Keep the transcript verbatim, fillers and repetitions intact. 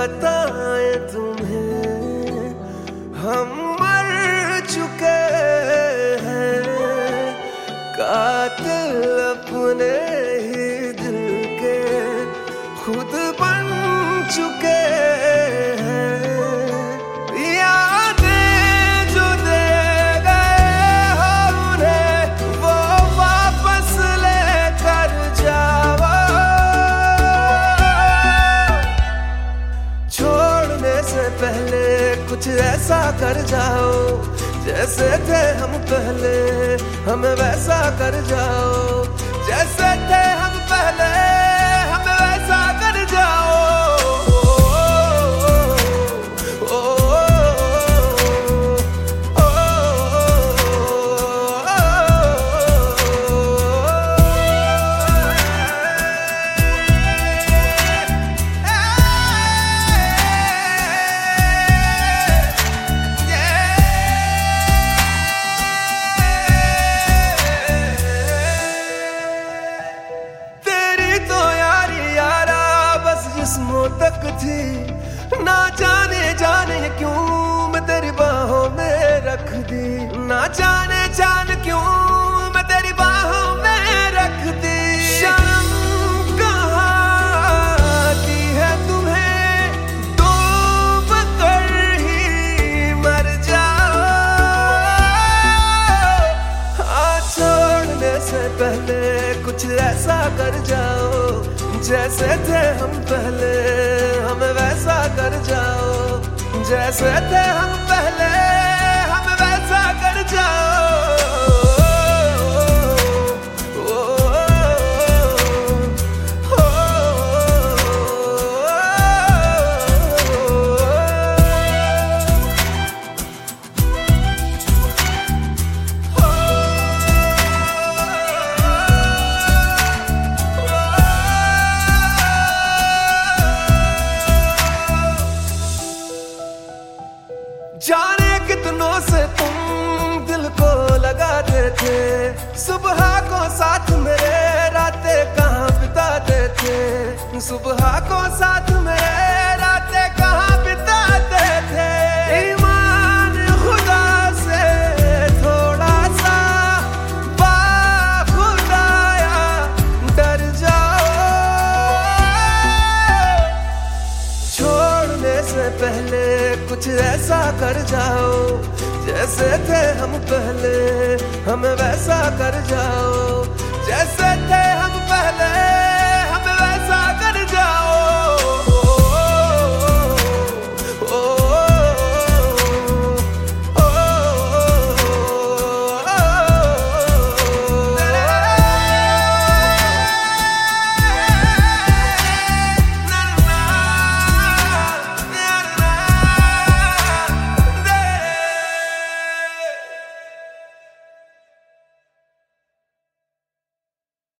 बताएं तुम्हें, हम मर चुके हैं, कातिल अपने ही दिल के खुद बन चुके हैं। यादें जो दे गए हो उन्हें वो वापस लेकर जाओ, छोड़ने से पहले कुछ ऐसा कर जाओ, जैसे थे हम पहले हमें वैसा कर जाओ, जैसे थे हम पहले हमें वैसा कर जाओ। जिस्मों तक थी ना जाने जाने क्यों मैं तेरी बाहों में रख दी, ना जाने जान क्यों मैं तेरी बाहों में रख दी। शर्म कहाँ आती है तुम्हें, डूब कर ही मर जाओ। हाँ, छोड़ने से पहले कुछ ऐसा कर जाओ, जैसे थे हम पहले हमें वैसा कर जाओ, जैसे थे हम पहले हमें वैसा कर जाओ। जाने कितनों से तुम दिल को लगाते थे, सुबह को साथ मेरे रातें कहाँ बिताते थे, सुबह को साथ मेरे रातें कहाँ बिताते थे। ईमान खुदा से थोड़ा सा बाखुदाया डर जाओ, छोड़ने से पहले कुछ ऐसा कर जाओ, जैसे थे हम पहले हमें वैसा कर जाओ, जैसे थे हम पहले